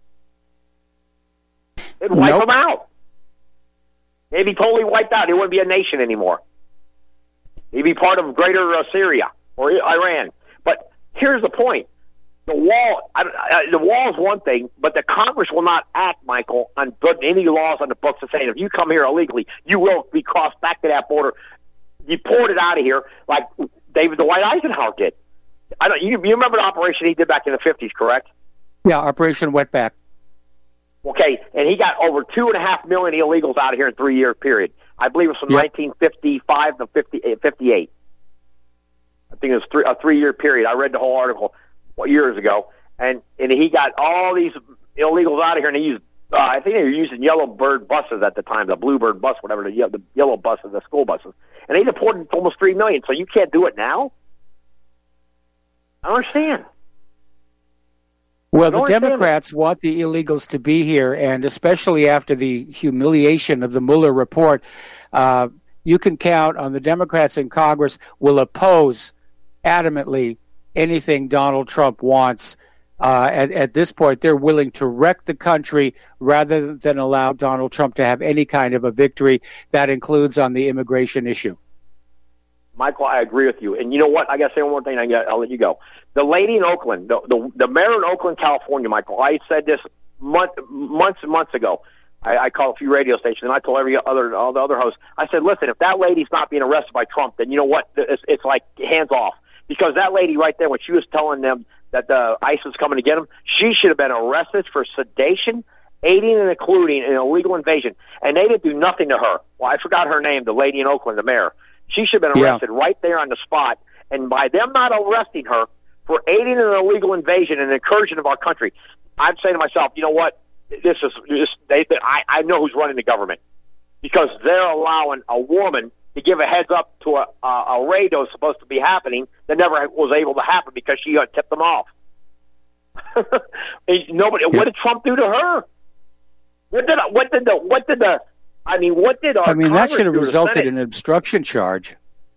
it'd wipe Nope. them out. They'd be totally wiped out. It wouldn't be a nation anymore. They'd be part of greater uh, Syria or Iran. But here's the point. The wall, I, I, the wall is one thing, but the Congress will not act, Michael, on putting any laws on the books that say if you come here illegally, you will be crossed back to that border, deported out of here, like David Dwight Eisenhower did. I don't. You, you remember the operation he did back in the fifties, correct? Yeah, Operation Wetback. Okay, and he got over two and a half million illegals out of here in a three-year period. I believe it was from Yep. nineteen fifty-five to fifty, fifty-eight. I think it was three, a three-year period. I read the whole article years ago, and and he got all these illegals out of here, and he used Uh, I think they were using yellow bird buses at the time, the bluebird bus, whatever, the, the yellow buses, the school buses. And they deported almost three million, so you can't do it now? I don't understand. Well, the Democrats want the illegals to be here, and especially after the humiliation of the Mueller report, uh, you can count on the Democrats in Congress will oppose adamantly anything Donald Trump wants. Uh, at, at this point, they're willing to wreck the country rather than allow Donald Trump to have any kind of a victory. That includes on the immigration issue. Michael, I agree with you. And you know what? I got to say one more thing. I got, I'll let you go. The lady in Oakland, the, the, the mayor in Oakland, California, Michael, I said this month, months and months ago. I, I called a few radio stations, and I told every other, all the other hosts, I said, listen, if that lady's not being arrested by Trump, then you know what? It's, it's like hands off. Because that lady right there, when she was telling them that the ICE was coming to get him, she should have been arrested for sedation, aiding and including an illegal invasion. And they didn't do nothing to her. Well, I forgot her name, the lady in Oakland, the mayor. She should have been arrested yeah. right there on the spot. And by them not arresting her for aiding an illegal invasion and incursion of our country, I'd say to myself, you know what? This is this, they, they, I, I know who's running the government, because they're allowing a woman to give a heads up to a, a, a raid that was supposed to be happening that never was able to happen because she uh, tipped them off. Nobody. Yeah. What did Trump do to her? What did what did the what did the I mean what did our I mean Congress that should have do resulted in an obstruction charge.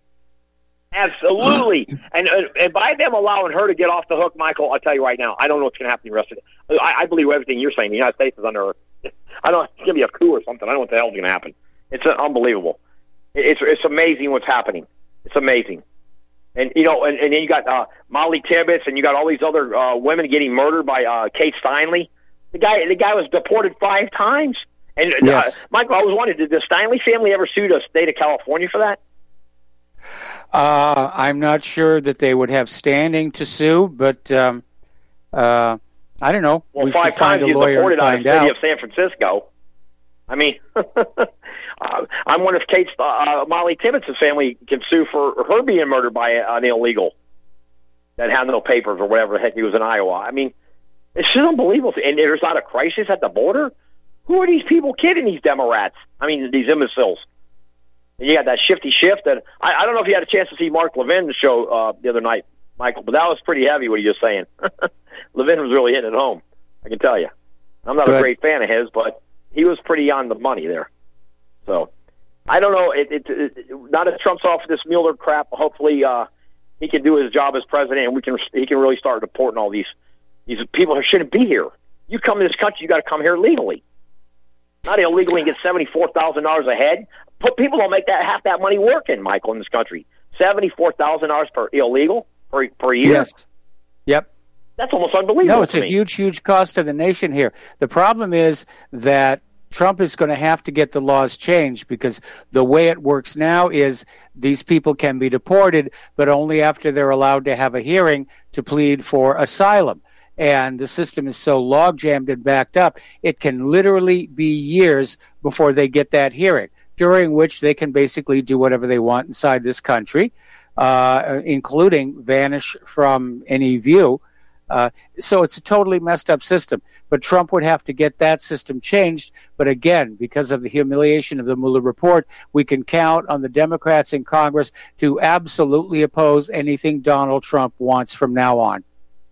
Absolutely, and and by them allowing her to get off the hook, Michael, I'll tell you right now, I don't know what's going to happen the rest of it. I, I believe everything you're saying. The United States is under. I don't. It's going to be a coup or something. I don't know what the hell's going to happen. It's uh, unbelievable. It's it's amazing what's happening. It's amazing, and you know, and, and then you got uh, Molly Tibbetts, and you got all these other uh, women getting murdered by uh, Kate Steinle. The guy, the guy was deported five times. And yes. uh, Michael, I always wondered, did the Steinle family ever sue the state of California for that? Uh, I'm not sure that they would have standing to sue, but um, uh, I don't know. Well, we five should find times a he's lawyer deported and out of find the city out. of San Francisco. I mean, uh, I'm wondering if Kate's, uh, Molly Tibbetts' family can sue for her being murdered by an illegal that had no papers or whatever the heck he was in Iowa. I mean, it's just unbelievable. And there's not a crisis at the border? Who are these people kidding, these Democrats? I mean, these imbeciles. And you got that shifty shift. And I, I don't know if you had a chance to see Mark Levin's show uh, the other night, Michael, but that was pretty heavy what he was saying. Levin was really hitting it home, I can tell you. I'm not Good. a great fan of his, but he was pretty on the money there. So, I don't know. It, it, it, now that Trump's off this Mueller crap, hopefully uh, he can do his job as president, and we can he can really start deporting all these these people who shouldn't be here. You come to this country, you got to come here legally. Not illegally and get seventy-four thousand dollars a head. But people don't make that half that money working, Michael, in this country. seventy-four thousand dollars per illegal per, per year? Yes. Yep. That's almost unbelievable. No, it's to a me. huge, huge cost to the nation here. The problem is that Trump is going to have to get the laws changed, because the way it works now is these people can be deported, but only after they're allowed to have a hearing to plead for asylum. And the system is so log-jammed and backed up, it can literally be years before they get that hearing, during which they can basically do whatever they want inside this country, uh, including vanish from any view. Uh, so it's a totally messed up system. But Trump would have to get that system changed. But again, because of the humiliation of the Mueller report, we can count on the Democrats in Congress to absolutely oppose anything Donald Trump wants from now on.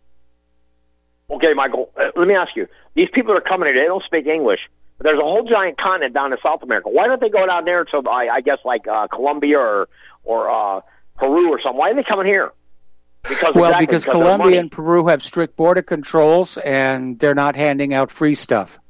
Okay, Michael, uh, let me ask you. These people that are coming here, they don't speak English. But there's a whole giant continent down in South America. Why don't they go down there to, I, I guess, like uh, Colombia or, or uh, Peru or something? Why are they coming here? Because well, exactly, because, because Colombia and Peru have strict border controls, and they're not handing out free stuff.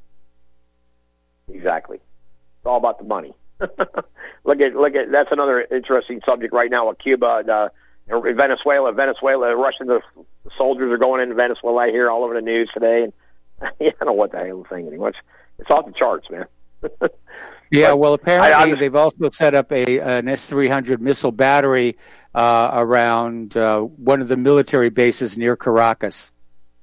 Exactly. It's all about the money. look at, look at, that's another interesting subject right now with Cuba, uh, Venezuela. Venezuela, Russian the soldiers are going into Venezuela. I hear all over the news today. And I don't know what the hell I'm saying anymore. It's, it's off the charts, man. Yeah, But well, apparently I, they've also set up a an S three hundred missile battery uh, around uh, one of the military bases near Caracas.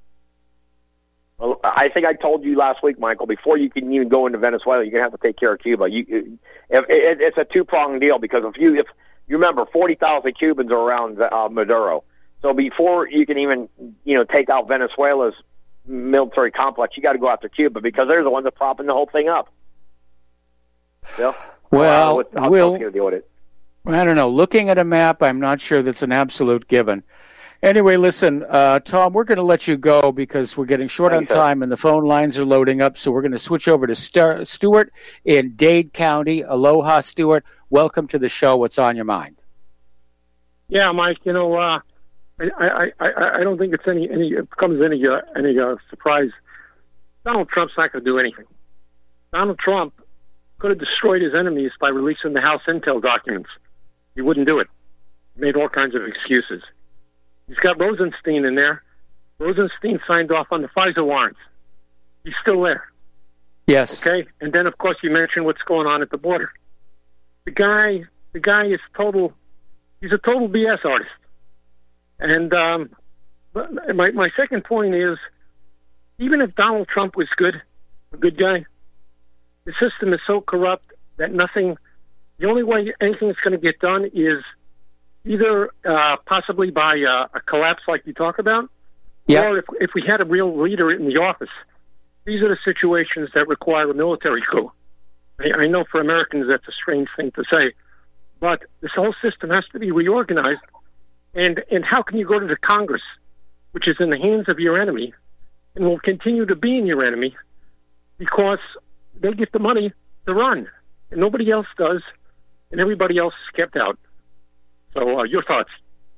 Well, I think I told you last week, Michael, before you can even go into Venezuela, you're going to have to take care of Cuba. You, if, it, it's a two-pronged deal, because if you if you remember, forty thousand Cubans are around uh, Maduro. So before you can even, you know, take out Venezuela's military complex, you got to go after Cuba because they're the ones that are propping the whole thing up. Yeah. Well, how we'll, Trump's going to deal with it. I don't know. Looking at a map, I'm not sure that's an absolute given. Anyway, listen, uh, Tom, we're going to let you go because we're getting short Thanks, on sir. time and the phone lines are loading up. So we're going to switch over to St- Stuart in Dade County. Aloha, Stuart. Welcome to the show. What's on your mind? Yeah, Mike. You know, uh, I, I, I, I don't think it's any any it becomes any uh, any uh, surprise. Donald Trump's not going to do anything. Donald Trump could have destroyed his enemies by releasing the House intel documents. He wouldn't do it. He made all kinds of excuses. He's got Rosenstein in there. Rosenstein signed off on the FISA warrants. He's still there. Yes. Okay? And then, of course, you mentioned what's going on at the border. The guy, the guy is total, he's a total B S artist. And um, but my, my second point is, even if Donald Trump was good, a good guy, the system is so corrupt that nothing, the only way anything is going to get done is either uh, possibly by uh, a collapse like you talk about, yeah. or if, if we had a real leader in the office. These are the situations that require a military coup. I, I know for Americans that's a strange thing to say, but this whole system has to be reorganized. And, and how can you go to the Congress, which is in the hands of your enemy, and will continue to be in your enemy, because they get the money to run, and nobody else does, and everybody else is kept out. So, uh, your thoughts?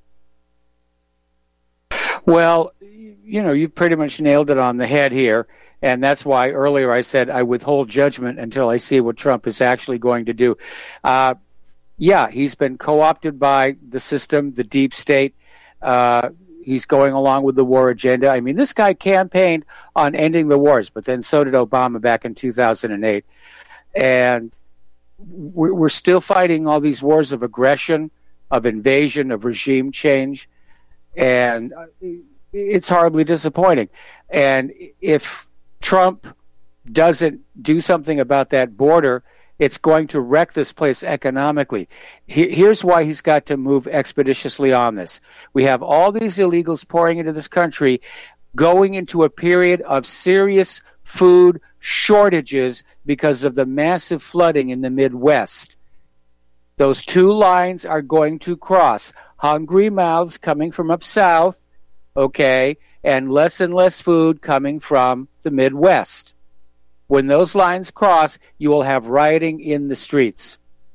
Well, you know, you've pretty much nailed it on the head here, and that's why earlier I said I withhold judgment until I see what Trump is actually going to do. Uh, yeah, he's been co-opted by the system, the deep state. Uh, he's going along with the war agenda. I mean, this guy campaigned on ending the wars, but then so did Obama back in two thousand eight. And we're still fighting all these wars of aggression, of invasion, of regime change, and it's horribly disappointing. And if Trump doesn't do something about that border, it's going to wreck this place economically. Here's why he's got to move expeditiously on this. We have all these illegals pouring into this country, going into a period of serious food shortages because of the massive flooding in the Midwest. Those two lines are going to cross. Hungry mouths coming from up south, okay, and less and less food coming from the Midwest. When those lines cross, you will have rioting in the streets.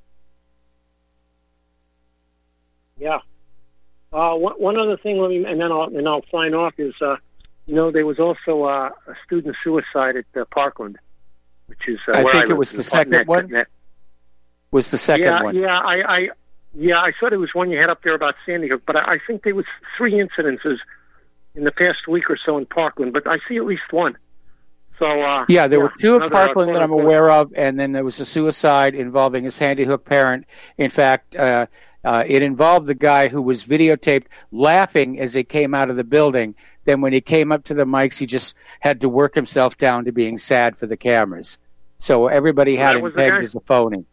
Yeah. Uh, one, one other thing, let me, and then I'll and I'll sign off. Is uh, you know there was also uh, a student suicide at uh, Parkland, which is uh, I where think I it was the live, second Net, one. Net. Was the second yeah, one? Yeah, I, I yeah I thought it was one you had up there about Sandy Hook, but I, I think there was three incidences in the past week or so in Parkland, but I see at least one. So uh, yeah, there yeah, were two at another, Parkland uh, that I'm aware of, and then there was a suicide involving a Sandy Hook parent. In fact, uh, uh, it involved the guy who was videotaped laughing as he came out of the building. Then when he came up to the mics, he just had to work himself down to being sad for the cameras. So everybody had him pegged as a phony.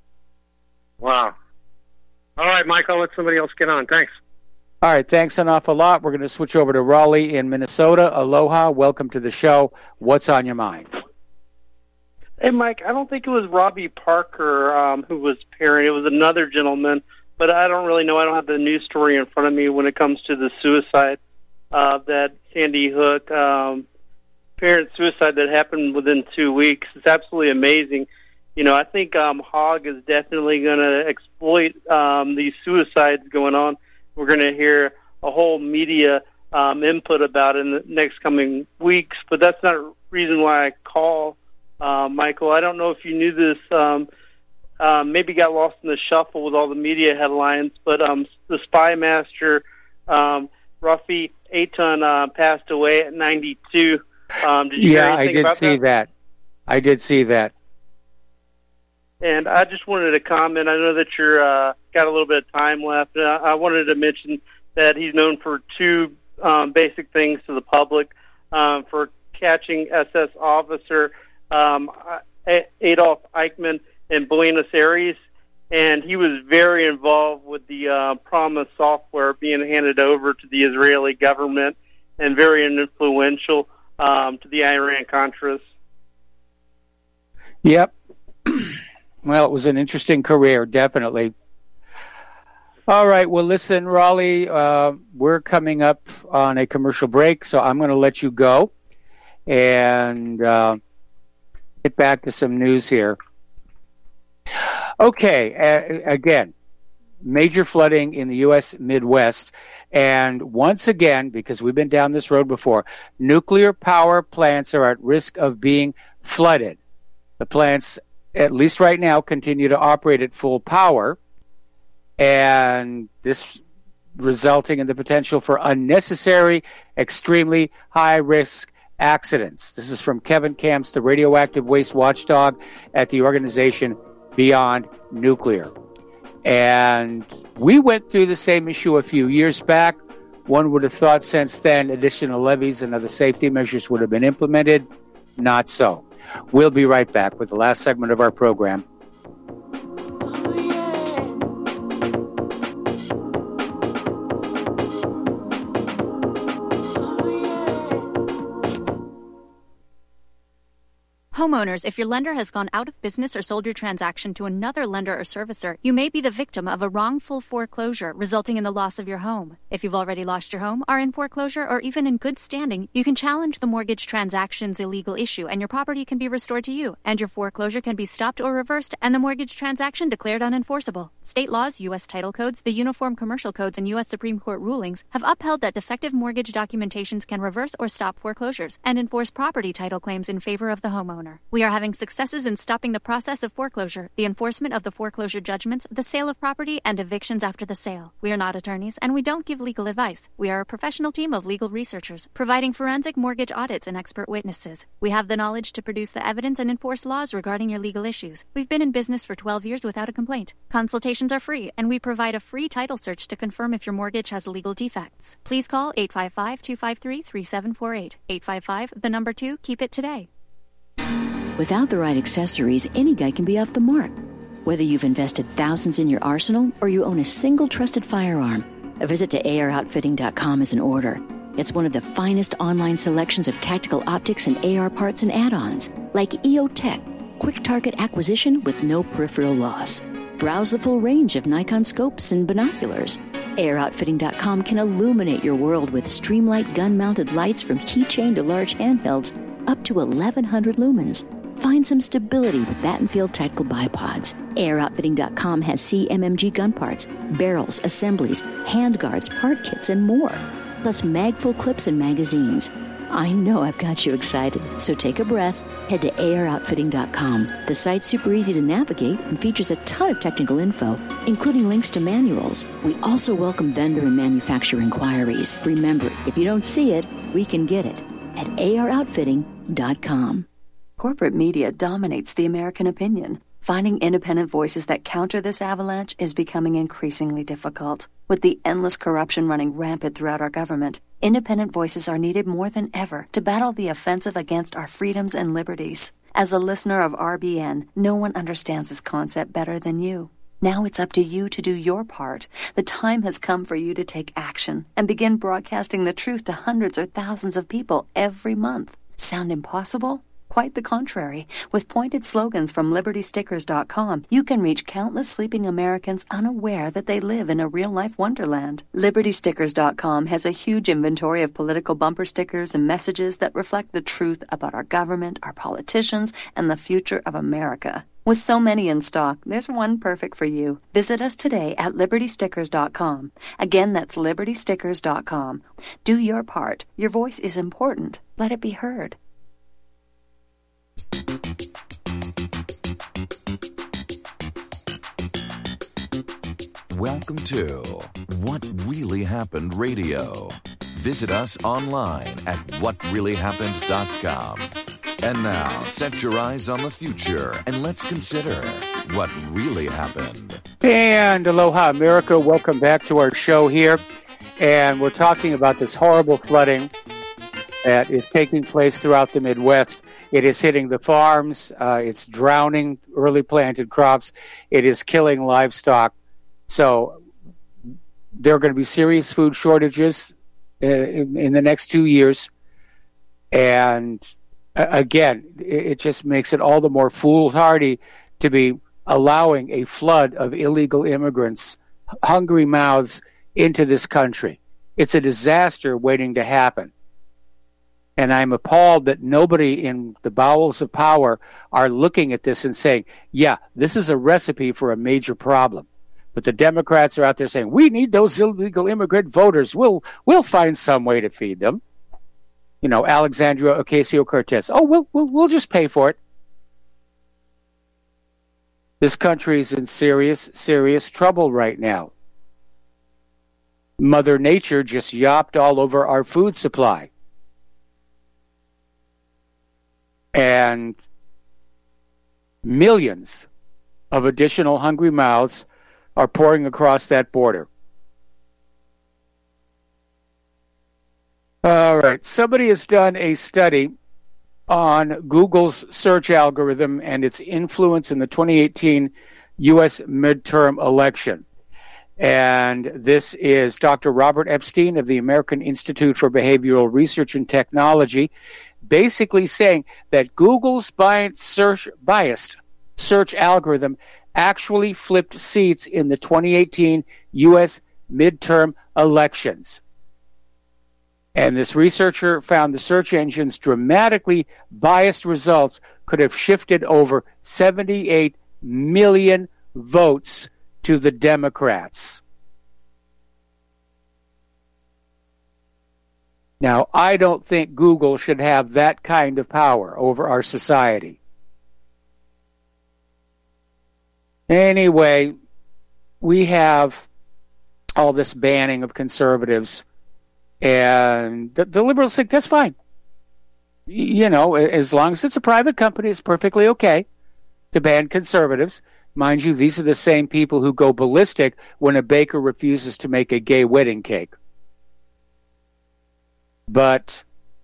Wow. All right, Mike, I'll let somebody else get on. Thanks. All right, thanks an awful lot. We're going to switch over to Raleigh in Minnesota. Aloha, welcome to the show. What's on your mind? Hey, Mike, I don't think it was Robbie Parker um, who was parent. It was another gentleman, but I don't really know. I don't have the news story in front of me when it comes to the suicide, uh, that Sandy Hook um, parent suicide that happened within two weeks. It's absolutely amazing. You know, I think um, Hogg is definitely going to exploit um, these suicides going on. We're going to hear a whole media um, input about it in the next coming weeks, but that's not a reason why I call, uh, Michael. I don't know if you knew this. Um, uh, maybe got lost in the shuffle with all the media headlines, but um, the spy master, um, Rafi Eitan, uh, passed away at ninety-two. Um, did you yeah, hear I anything did about see that? that? I did see that. And I just wanted to comment. I know that you're uh, got a little bit of time left. Uh, I wanted to mention that he's known for two um, basic things to the public: um, for catching S S officer um, Adolf Eichmann in Buenos Aires, and he was very involved with the uh, Promise software being handed over to the Israeli government, and very influential. um, to the Iran-Contras. Yep. Well, it was an interesting career, definitely. All right. Well, listen, Raleigh, uh, we're coming up on a commercial break, so I'm going to let you go and uh, get back to some news here. Okay. Uh, again, major flooding in the U S Midwest. And once again, because we've been down this road before, nuclear power plants are at risk of being flooded. The plants, at least right now, continue to operate at full power, and this resulting in the potential for unnecessary, extremely high-risk accidents. This is from Kevin Kamps, the radioactive waste watchdog at the organization Beyond Nuclear. And we went through the same issue a few years back. One would have thought since then additional levies and other safety measures would have been implemented. Not so. We'll be right back with the last segment of our program. Homeowners, if your lender has gone out of business or sold your transaction to another lender or servicer, you may be the victim of a wrongful foreclosure, resulting in the loss of your home. If you've already lost your home, are in foreclosure, or even in good standing, you can challenge the mortgage transaction's illegal issue, and your property can be restored to you, and your foreclosure can be stopped or reversed, and the mortgage transaction declared unenforceable. State laws, U S title codes, the Uniform Commercial Codes, and U S Supreme Court rulings have upheld that defective mortgage documentations can reverse or stop foreclosures and enforce property title claims in favor of the homeowner. We are having successes in stopping the process of foreclosure, the enforcement of the foreclosure judgments, the sale of property, and evictions after the sale. We are not attorneys, and we don't give legal advice. We are a professional team of legal researchers, providing forensic mortgage audits and expert witnesses. We have the knowledge to produce the evidence and enforce laws regarding your legal issues. We've been in business for twelve years without a complaint. Consultations are free, and we provide a free title search to confirm if your mortgage has legal defects. Please call eight five five, two five three, three seven four eight. eight five five, the number two, keep it today. Without the right accessories, any guy can be off the mark. Whether you've invested thousands in your arsenal or you own a single trusted firearm, a visit to A R outfitting dot com is in order. It's one of the finest online selections of tactical optics and A R parts and add-ons, like E O Tech, quick target acquisition with no peripheral loss. Browse the full range of Nikon scopes and binoculars. A R outfitting dot com can illuminate your world with Streamlight gun-mounted lights from keychain to large handhelds up to eleven hundred lumens. Find some stability with Battenfield Tactical Bipods. A R outfitting dot com has C M M G gun parts, barrels, assemblies, handguards, part kits, and more. Plus magful clips and magazines. I know I've got you excited, so take a breath. Head to A R outfitting dot com. The site's super easy to navigate and features a ton of technical info, including links to manuals. We also welcome vendor and manufacturer inquiries. Remember, if you don't see it, we can get it at A R outfitting dot com. Corporate media dominates the American opinion. Finding independent voices that counter this avalanche is becoming increasingly difficult. With the endless corruption running rampant throughout our government, independent voices are needed more than ever to battle the offensive against our freedoms and liberties. As a listener of R B N, no one understands this concept better than you. Now it's up to you to do your part. The time has come for you to take action and begin broadcasting the truth to hundreds or thousands of people every month. Sound impossible? Quite the contrary. With pointed slogans from Liberty Stickers dot com, you can reach countless sleeping Americans unaware that they live in a real-life wonderland. Liberty Stickers dot com has a huge inventory of political bumper stickers and messages that reflect the truth about our government, our politicians, and the future of America. With so many in stock, there's one perfect for you. Visit us today at Liberty Stickers dot com. Again, that's Liberty Stickers dot com. Do your part. Your voice is important. Let it be heard. Welcome to What Really Happened Radio. Visit us online at what really happened dot com. And now, set your eyes on the future and let's consider what really happened. And aloha, America. Welcome back to our show here. And we're talking about this horrible flooding that is taking place throughout the Midwest. It is hitting the farms. Uh, it's drowning early planted crops. It is killing livestock. So there are going to be serious food shortages uh, in, in the next two years. And uh, again, it, it just makes it all the more foolhardy to be allowing a flood of illegal immigrants, hungry mouths, into this country. It's a disaster waiting to happen. And I'm appalled that nobody in the bowels of power are looking at this and saying, yeah, this is a recipe for a major problem. But the Democrats are out there saying, we need those illegal immigrant voters. We'll we'll find some way to feed them. You know, Alexandria Ocasio-Cortez. Oh, we'll we'll we'll just pay for it. This country is in serious, serious trouble right now. Mother Nature just yopped all over our food supply. And millions of additional hungry mouths are pouring across that border. All right. Somebody has done a study on Google's search algorithm and its influence in the twenty eighteen U S midterm election. And this is Doctor Robert Epstein of the American Institute for Behavioral Research and Technology, basically saying that Google's biased search, biased search algorithm actually flipped seats in the twenty eighteen U S midterm elections. And this researcher found the search engine's dramatically biased results could have shifted over seventy-eight million votes to the Democrats. Now, I don't think Google should have that kind of power over our society. Anyway, we have all this banning of conservatives, and the, the liberals think that's fine. You know, as long as it's a private company, it's perfectly okay to ban conservatives. Mind you, these are the same people who go ballistic when a baker refuses to make a gay wedding cake. But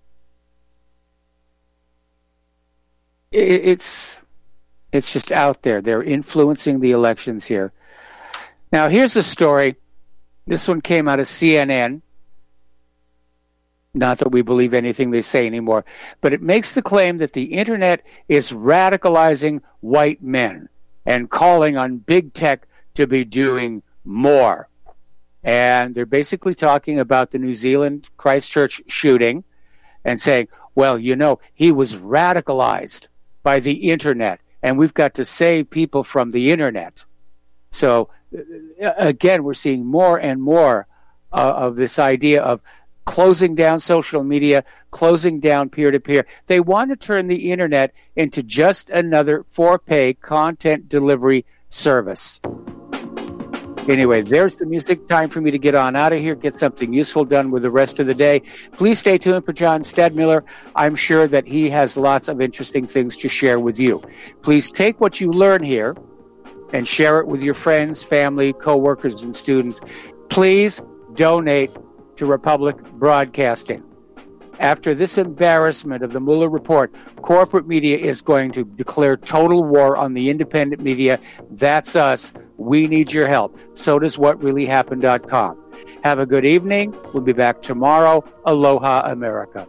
it's it's just out there. They're influencing the elections here. Now, here's a story. This one came out of C N N. Not that we believe anything they say anymore, but it makes the claim that the internet is radicalizing white men and calling on big tech to be doing more. And they're basically talking about the New Zealand Christchurch shooting and saying, well, you know, he was radicalized by the internet, and we've got to save people from the internet. So, again, we're seeing more and more uh, of this idea of closing down social media, closing down peer-to-peer. They want to turn the internet into just another for-pay content delivery service. Anyway, there's the music. Time for me to get on out of here, get something useful done with the rest of the day. Please stay tuned for John Stedmiller. I'm sure that he has lots of interesting things to share with you. Please take what you learn here and share it with your friends, family, coworkers, and students. Please donate to Republic Broadcasting. After this embarrassment of the Mueller report, corporate media is going to declare total war on the independent media. That's us. We need your help. So does what really happened dot com. Have a good evening. We'll be back tomorrow. Aloha, America.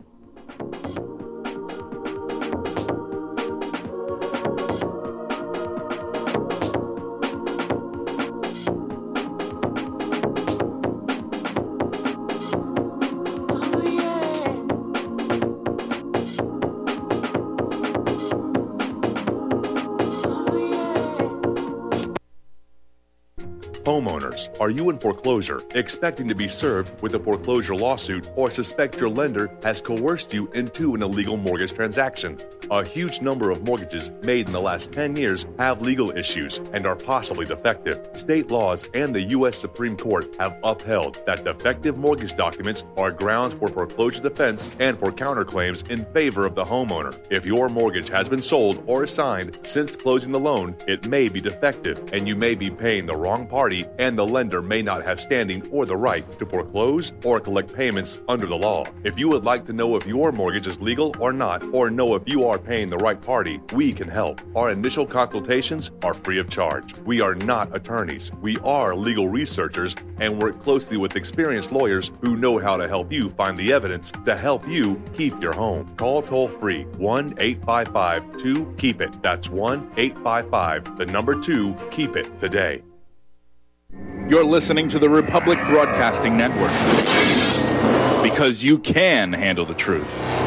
Homeowners, are you in foreclosure, expecting to be served with a foreclosure lawsuit, or suspect your lender has coerced you into an illegal mortgage transaction? A huge number of mortgages made in the last ten years have legal issues and are possibly defective. State laws and the U S Supreme Court have upheld that defective mortgage documents are grounds for foreclosure defense and for counterclaims in favor of the homeowner. If your mortgage has been sold or assigned since closing the loan, it may be defective and you may be paying the wrong party party, and the lender may not have standing or the right to foreclose or collect payments under the law. If you would like to know if your mortgage is legal or not, or know if you are paying the right party, we can help. Our initial consultations are free of charge. We are not attorneys. We are legal researchers and work closely with experienced lawyers who know how to help you find the evidence to help you keep your home. Call toll-free one eight five five two keep it. That's one eight five five, the number two, keep it today. You're listening to the Republic Broadcasting Network, because you can handle the truth.